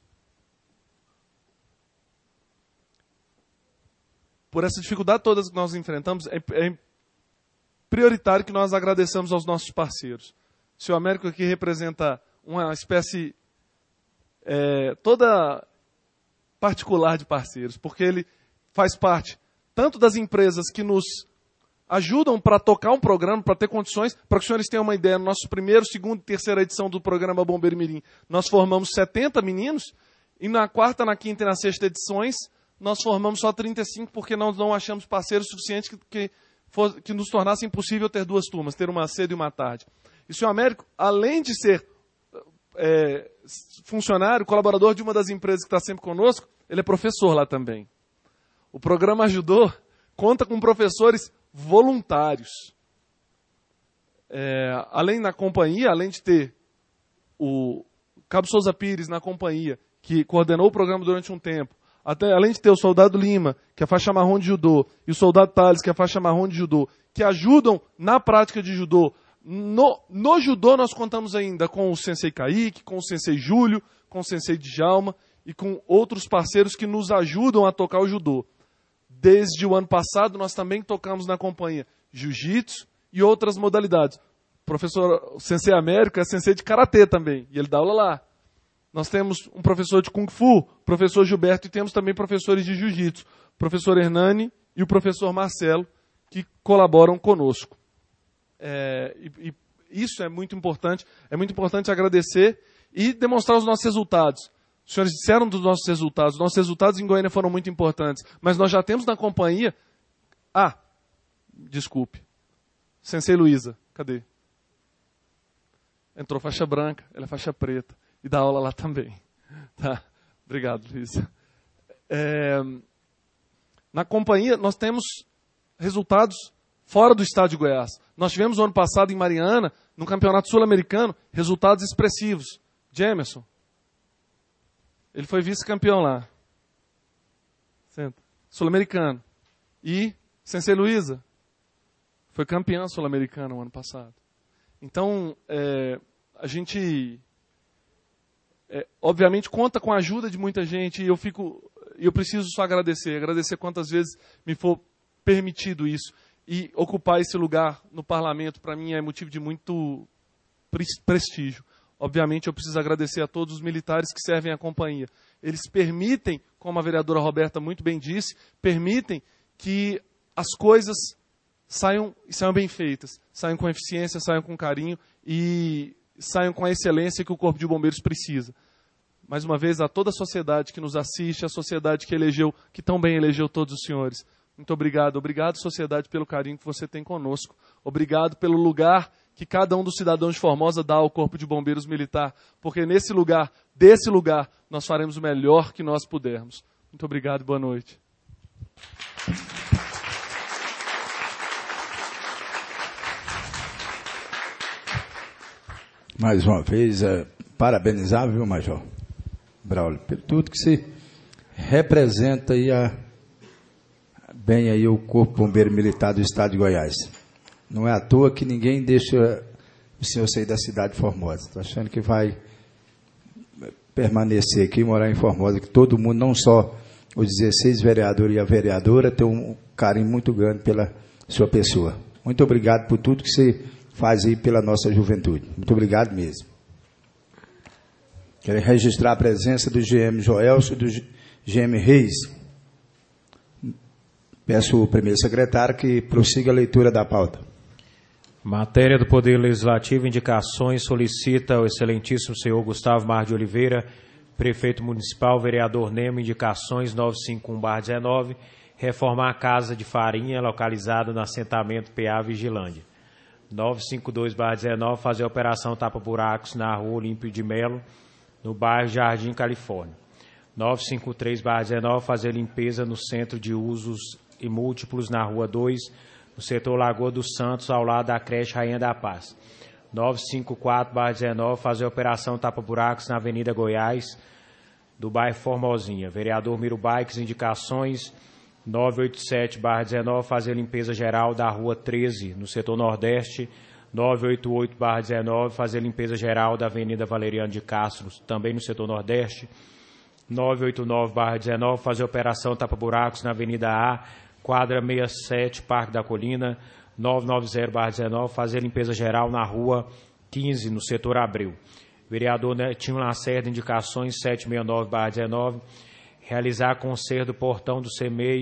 por essa dificuldade toda que nós enfrentamos. É, é prioritário que nós agradeçamos aos nossos parceiros. O senhor Américo aqui representa uma espécie é, toda particular de parceiros, porque ele faz parte tanto das empresas que nos ajudam para tocar um programa, para ter condições, para que os senhores tenham uma ideia, no nosso primeiro, segundo e terceira edição do programa Bombeiro Mirim, nós formamos setenta meninos, e na quarta, na quinta e na sexta edições, nós formamos só trinta e cinco, porque nós não achamos parceiros suficientes que, que, for, que nos tornasse impossível ter duas turmas, ter uma cedo e uma tarde. E o senhor Américo, além de ser é, funcionário, colaborador de uma das empresas que está sempre conosco, ele é professor lá também. O programa Ajudou conta com professores voluntários. É, além na companhia, além de ter o Cabo Souza Pires na companhia, que coordenou o programa durante um tempo, até, além de ter o Soldado Lima, que é a faixa marrom de judô, e o Soldado Tales, que é a faixa marrom de judô, que ajudam na prática de judô. No, no judô nós contamos ainda com o Sensei Kaique, com o Sensei Júlio, com o Sensei Djalma e com outros parceiros que nos ajudam a tocar o judô. Desde o ano passado nós também tocamos na companhia jiu-jitsu e outras modalidades. O professor o Sensei Américo é sensei de karatê também, e ele dá aula lá. Nós temos um professor de Kung Fu, professor Gilberto, e temos também professores de Jiu-Jitsu, o professor Hernani e o professor Marcelo, que colaboram conosco. É, e, e isso é muito importante, é muito importante agradecer e demonstrar os nossos resultados. Os senhores disseram dos nossos resultados, os nossos resultados em Goiânia foram muito importantes, mas nós já temos na companhia... Ah, desculpe, Sensei Luísa, cadê? Entrou faixa branca, ela é faixa preta. E dá aula lá também. Tá? Obrigado, Luísa. É, na companhia, nós temos resultados fora do estado de Goiás. Nós tivemos no ano passado, em Mariana, no Campeonato Sul-Americano, resultados expressivos. Jamerson. Ele foi vice-campeão lá. Sul-Americano. E Sensei Luísa foi campeã sul-americana no ano passado. Então, é, a gente... É, obviamente conta com a ajuda de muita gente e eu fico, eu preciso só agradecer, agradecer quantas vezes me for permitido isso. E ocupar esse lugar no parlamento, para mim, é motivo de muito prestígio. Obviamente, eu preciso agradecer a todos os militares que servem à companhia. Eles permitem, como a vereadora Roberta muito bem disse, permitem que as coisas saiam, saiam bem feitas, saiam com eficiência, saiam com carinho e saiam com a excelência que o Corpo de Bombeiros precisa. Mais uma vez, a toda a sociedade que nos assiste, a sociedade que elegeu, que tão bem elegeu todos os senhores. Muito obrigado. Obrigado, sociedade, pelo carinho que você tem conosco. Obrigado pelo lugar que cada um dos cidadãos de Formosa dá ao Corpo de Bombeiros Militar, porque nesse lugar, desse lugar, nós faremos o melhor que nós pudermos. Muito obrigado e boa noite. Mais uma vez, é, parabenizar, viu, Major Braulio, por tudo que se representa aí a, bem aí o Corpo Bombeiro Militar do Estado de Goiás. Não é à toa que ninguém deixa o senhor sair da cidade de Formosa. Estou achando que vai permanecer aqui, morar em Formosa, que todo mundo, não só os dezesseis vereadores e a vereadora, tem um carinho muito grande pela sua pessoa. Muito obrigado por tudo que você faz aí pela nossa juventude. Muito obrigado mesmo. Quero registrar a presença do G M Joelso e do G M Reis. Peço ao primeiro secretário que prossiga a leitura da pauta. Matéria do Poder Legislativo, indicações, solicita o excelentíssimo senhor Gustavo Mar de Oliveira, prefeito municipal, vereador Nemo, indicações novecentos e cinquenta e um barra dezenove, reformar a casa de farinha localizada no assentamento P A Vigilândia. novecentos e cinquenta e dois barra dezenove, fazer a operação tapa-buracos na rua Olímpio de Melo, no bairro Jardim, Califórnia. novecentos e cinquenta e três barra dezenove, fazer limpeza no centro de usos e múltiplos na rua dois, no setor Lagoa dos Santos, ao lado da creche Rainha da Paz. novecentos e cinquenta e quatro barra dezenove, fazer a operação tapa-buracos na Avenida Goiás, do bairro Formosinha. Vereador Miro Baix, indicações novecentos e oitenta e sete barra dezenove, fazer limpeza geral da rua treze, no setor Nordeste. novecentos e oitenta e oito barra dezenove, fazer limpeza geral da Avenida Valeriano de Castro, também no setor Nordeste. novecentos e oitenta e nove barra dezenove, fazer operação tapa-buracos na Avenida A, quadra sessenta e sete, Parque da Colina. novecentos e noventa barra dezenove, fazer limpeza geral na rua quinze, no setor Abril. Vereador Netinho Lacerda, indicações setecentos e sessenta e nove barra dezenove, realizar conserto do portão do C M E I,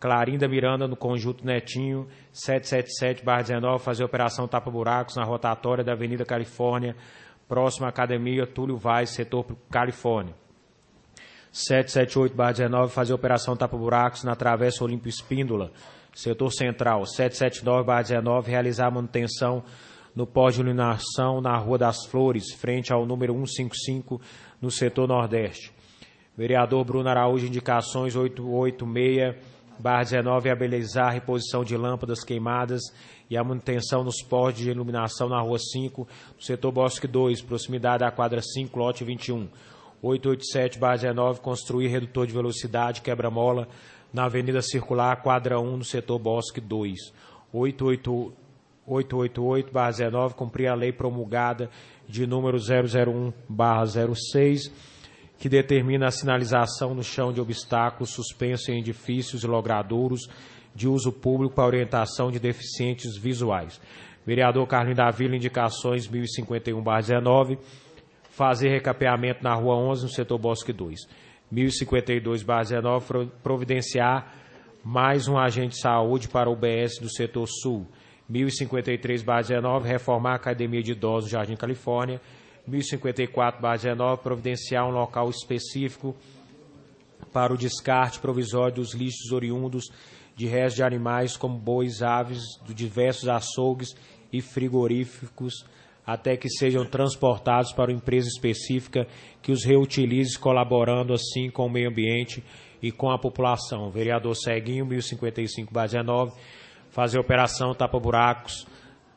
Clarinda Miranda, no Conjunto Netinho, setecentos e setenta e sete barra dezenove, fazer operação tapa-buracos na rotatória da Avenida Califórnia, próxima à Academia Túlio Vaz, setor Califórnia. setecentos e setenta e oito barra dezenove, fazer operação tapa-buracos na Travessa Olímpio Espíndola, setor central. setecentos e setenta e nove barra dezenove, realizar manutenção no poste de iluminação na Rua das Flores, frente ao número cento e cinquenta e cinco, no setor nordeste. Vereador Bruno Araújo, indicações oitocentos e oitenta e seis barra dezenove, viabilizar a reposição de lâmpadas queimadas e a manutenção nos postes de iluminação na Rua cinco, no setor Bosque dois, proximidade da quadra cinco, lote vinte e um. oitocentos e oitenta e sete barra dezenove, construir redutor de velocidade quebra-mola na Avenida Circular, quadra um, no setor Bosque dois. oitocentos e oitenta e oito barra dezenove, cumprir a lei promulgada de número zero zero um barra zero seis, que determina a sinalização no chão de obstáculos suspenso em edifícios e logradouros de uso público para orientação de deficientes visuais. Vereador Carlinhos da Vila, indicações mil e cinquenta e um barra dezenove, fazer recapeamento na Rua onze, no setor Bosque dois. mil e cinquenta e dois barra dezenove, providenciar mais um agente de saúde para o B S do setor sul. mil e cinquenta e três barra dezenove, reformar a Academia de Idosos do Jardim Califórnia. mil e cinquenta e quatro barra dezenove, providenciar um local específico para o descarte provisório dos lixos oriundos de restos de animais como bois, aves, de diversos açougues e frigoríficos, até que sejam transportados para uma empresa específica que os reutilize, colaborando assim com o meio ambiente e com a população. Vereador Ceguinho, mil e cinquenta e cinco barra dezenove, fazer operação tapa-buracos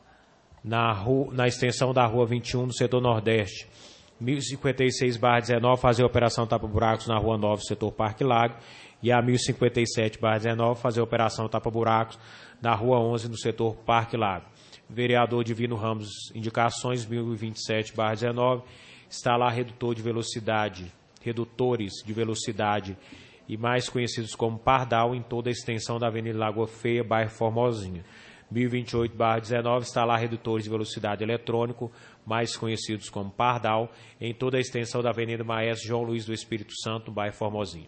Na, rua, na extensão da Rua vinte e um, no setor nordeste. mil e cinquenta e seis barra dezenove, fazer operação tapa-buracos na Rua nove, setor Parque Lago. E a mil e cinquenta e sete barra dezenove, fazer operação tapa-buracos na Rua onze, no setor Parque Lago. Vereador Divino Ramos, indicações mil e vinte e sete barra dezenove, instalar redutor de velocidade, redutores de velocidade e mais conhecidos como Pardal em toda a extensão da Avenida Lagoa Feia, bairro Formosinha. mil e vinte e oito barra dezenove, instalar redutores de velocidade eletrônico, mais conhecidos como Pardal, em toda a extensão da Avenida Maestro João Luiz do Espírito Santo, bairro Formosinha.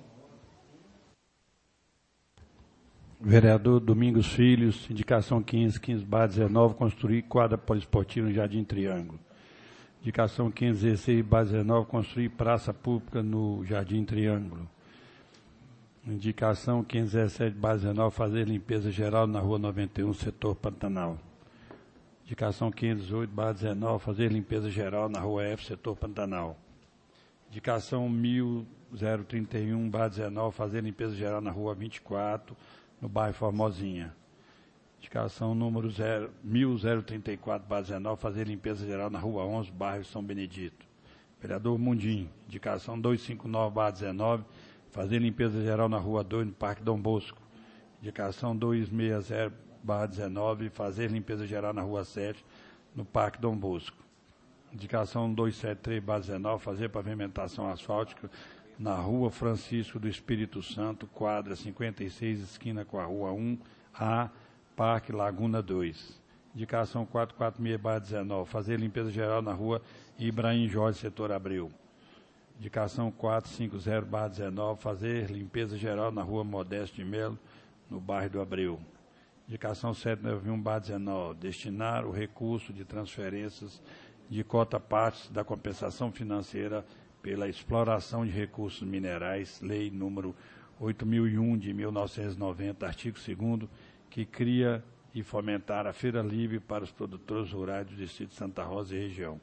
Vereador Domingos Filhos, indicação quinze, quinze barra dezenove, construir quadra poliesportiva no Jardim Triângulo. Indicação quinze, dezesseis barra dezenove, construir praça pública no Jardim Triângulo. Indicação quinze, dezessete barra dezenove, fazer limpeza geral na Rua noventa e um, setor Pantanal. Indicação quinze, dezoito barra dezenove, fazer limpeza geral na Rua F, setor Pantanal. Indicação mil trinta e um barra dezenove, fazer limpeza geral na Rua vinte e quatro, no bairro Formosinha. Indicação número mil trinta e quatro barra dezenove, fazer limpeza geral na Rua onze, bairro São Benedito. Vereador Mundim, indicação duzentos e cinquenta e nove barra dezenove, fazer limpeza geral na Rua dois, no Parque Dom Bosco. Indicação duzentos e sessenta barra dezenove, fazer limpeza geral na Rua sete, no Parque Dom Bosco. Indicação duzentos e setenta e três barra dezenove, fazer pavimentação asfáltica na Rua Francisco do Espírito Santo, quadra cinquenta e seis, esquina com a Rua um A, Parque Laguna dois. Indicação quatrocentos e quarenta e seis barra dezenove, fazer limpeza geral na Rua Ibrahim Jorge, setor Abreu. Indicação quatrocentos e cinquenta barra dezenove, fazer limpeza geral na Rua Modesto de Melo, no bairro do Abreu. Indicação setecentos e noventa e um barra dezenove, destinar o recurso de transferências de cota partes da compensação financeira pela exploração de recursos minerais, lei número oito mil e um de mil novecentos e noventa, artigo segundo, que cria e fomentar a Feira Livre para os produtores rurais do Distrito de Santa Rosa e região.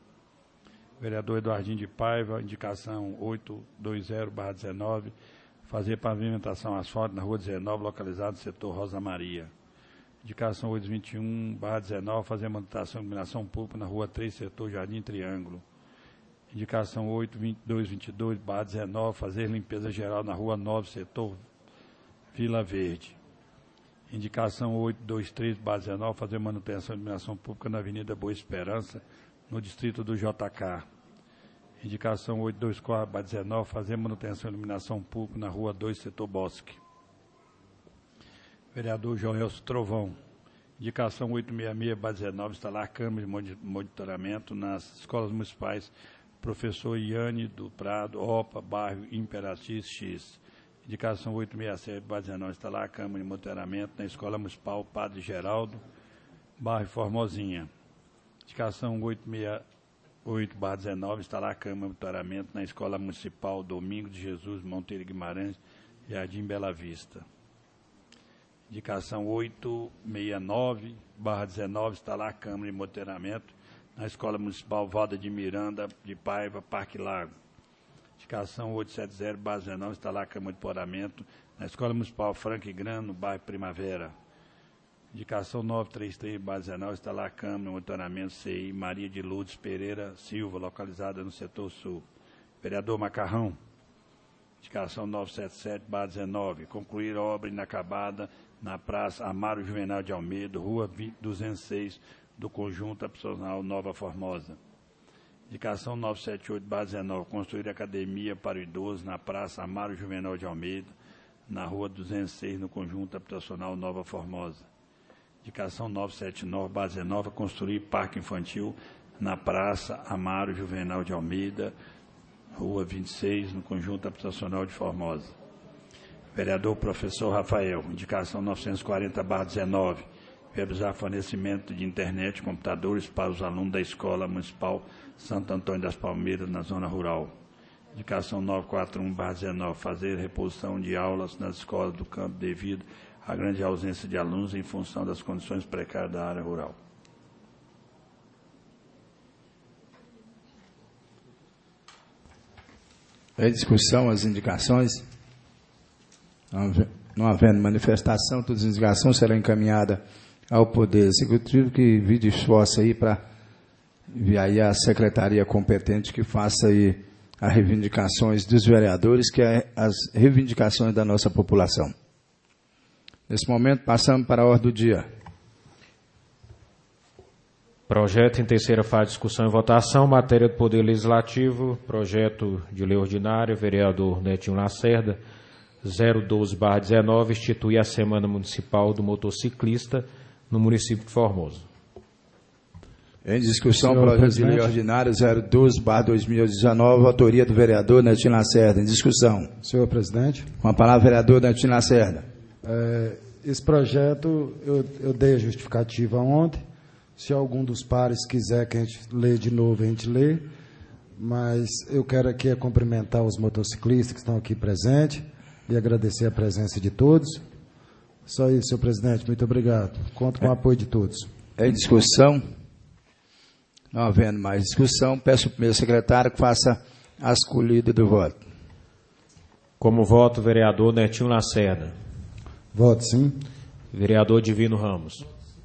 Vereador Eduardinho de Paiva, indicação oitocentos e vinte barra dezenove, fazer pavimentação asfáltica na Rua dezenove, localizada no setor Rosa Maria. Indicação oitocentos e vinte e um barra dezenove, fazer manutenção e iluminação pública na Rua três, setor Jardim Triângulo. Indicação oitocentos e vinte e dois barra dezenove, fazer limpeza geral na Rua nove, setor Vila Verde. Indicação oitocentos e vinte e três barra dezenove, fazer manutenção e iluminação pública na Avenida Boa Esperança, no distrito do J K. Indicação oitocentos e vinte e quatro barra dezenove, fazer manutenção e iluminação pública na Rua dois, setor Bosque. Vereador Joelso Trovão. Indicação oitocentos e sessenta e seis barra dezenove, instalar câmeras de monitoramento nas escolas municipais Professor Iane do Prado, O P A, bairro Imperatriz X. Indicação oitocentos e sessenta e sete, barra dezenove, instalar a câmara de monitoramento na Escola Municipal Padre Geraldo, bairro Formosinha. Indicação oitocentos e sessenta e oito, barra dezenove, instalar a câmara de monitoramento na Escola Municipal Domingo de Jesus, Monteiro Guimarães, Jardim Bela Vista. Indicação oitocentos e sessenta e nove, barra dezenove, instalar a câmara de monitoramento na Escola Municipal Valda de Miranda de Paiva, Parque Lago. Indicação oitocentos e setenta, barra dezenove, instalar a câmara de monitoramento na Escola Municipal Franca e Gran, no bairro Primavera. Indicação novecentos e trinta e três, barra dezenove, instalar a câmara de monitoramento C I Maria de Lourdes Pereira Silva, localizada no setor sul. Vereador Macarrão. Indicação novecentos e setenta e sete, barra dezenove, concluir a obra inacabada na Praça Amaro Juvenal de Almeida, Rua duzentos e seis, do Conjunto Habitacional Nova Formosa. Indicação novecentos e setenta e oito, barra dezenove, construir academia para o idoso na Praça Amaro Juvenal de Almeida, na Rua duzentos e seis, no Conjunto Habitacional Nova Formosa. Indicação novecentos e setenta e nove, barra dezenove, construir parque infantil na Praça Amaro Juvenal de Almeida, Rua vinte e seis, no Conjunto Habitacional de Formosa. Vereador Professor Rafael. Indicação novecentos e quarenta, barra dezenove, viabilizar fornecimento de internet e computadores para os alunos da Escola Municipal Santo Antônio das Palmeiras, na zona rural. Indicação novecentos e quarenta e um, barra dezenove, fazer reposição de aulas nas escolas do campo devido à grande ausência de alunos em função das condições precárias da área rural. Em discussão as indicações. Não havendo manifestação, todas as indicações serão encaminhadas ao Poder Executivo, que vide esforço aí para enviar aí a secretaria competente que faça aí as reivindicações dos vereadores, que é as reivindicações da nossa população. Nesse momento, passamos para a ordem do dia. Projeto em terceira fase de discussão e votação, matéria do Poder Legislativo, projeto de lei ordinária, vereador Netinho Lacerda, zero doze barra dezenove, institui a Semana Municipal do Motociclista no município de Formosa. Em discussão, Senhor projeto Presidente. De lei ordinária zero doze barra dois mil e dezenove, autoria do vereador Netinho Lacerda. Em discussão. Senhor Presidente. Com a palavra, vereador Netinho Lacerda. É, esse projeto, eu, eu dei a justificativa ontem. Se algum dos pares quiser que a gente lê de novo, a gente lê. Mas eu quero aqui é cumprimentar os motociclistas que estão aqui presentes e agradecer a presença de todos. Só isso, senhor presidente. Muito obrigado. Conto com o apoio de todos. Em discussão. Não havendo mais discussão, peço ao primeiro secretário que faça a escolhida do voto. Como voto, vereador Netinho Lacerda. Voto sim. Vereador Divino Ramos.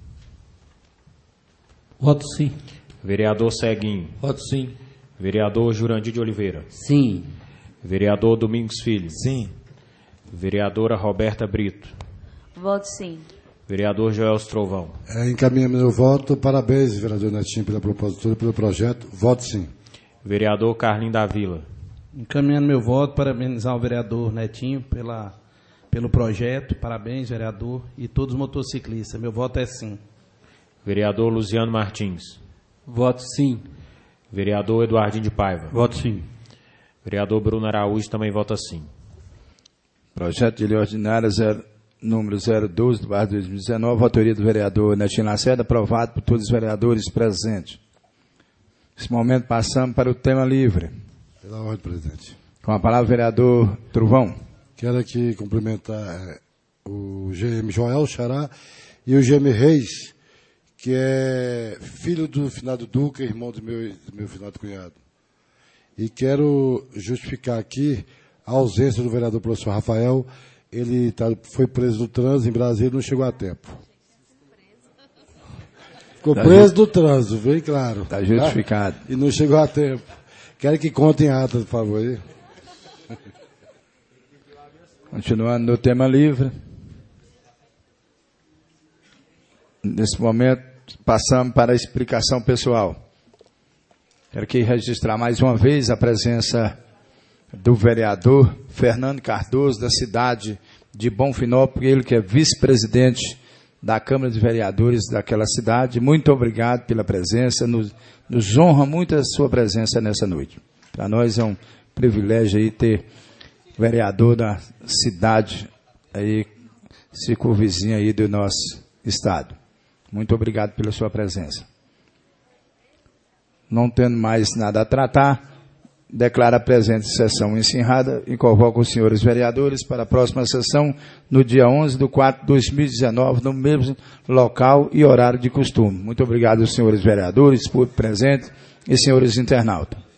Voto sim. Vereador Ceguinho. Voto sim. Vereador Jurandir de Oliveira. Sim. Vereador Domingos Filho. Sim. Vereadora Roberta Brito. Voto sim. Vereador Joel Trovão. É, encaminhamos meu voto. Parabéns, vereador Netinho, pela propositura, pelo projeto. Voto sim. Vereador Carlinho da Vila. Encaminhando meu voto, parabenizar o vereador Netinho pela, pelo projeto. Parabéns, vereador, e todos os motociclistas. Meu voto é sim. Vereador Luciano Martins. Voto sim. Vereador Eduardinho de Paiva. Voto sim. Vereador Bruno Araújo também vota sim. Projeto de lei ordinária zero, número zero doze, barra dois mil e dezenove, autoria do vereador Netinho Lacerda, aprovado por todos os vereadores presentes. Nesse momento, passamos para o tema livre. Pela ordem, presidente. Com a palavra, vereador Trovão. Quero aqui cumprimentar o G M Joel Xará e o G M Reis, que é filho do finado Duca, irmão do meu, do meu finado cunhado. E quero justificar aqui a ausência do vereador professor Rafael. Ele tá, foi preso no trânsito em Brasília e não chegou a tempo. Ficou tá preso no trânsito, bem claro. Está justificado. Tá? E não chegou a tempo. Quero que contem ata, por favor. Aí. Continuando no tema livre. Nesse momento, passamos para a explicação pessoal. Quero aqui registrar mais uma vez a presença do vereador Fernando Cardoso, da cidade de Bonfinópolis, ele que é vice-presidente da Câmara de Vereadores daquela cidade. Muito obrigado pela presença, nos, nos honra muito a sua presença nessa noite. Para nós é um privilégio aí ter vereador da cidade aí, circunvizinha aí do nosso estado. Muito obrigado pela sua presença. Não tendo mais nada a tratar, declaro a presente sessão encerrada e convoco os senhores vereadores para a próxima sessão no dia onze de quatro de dois mil e dezenove, no mesmo local e horário de costume. Muito obrigado aos senhores vereadores, público presente e senhores internautas.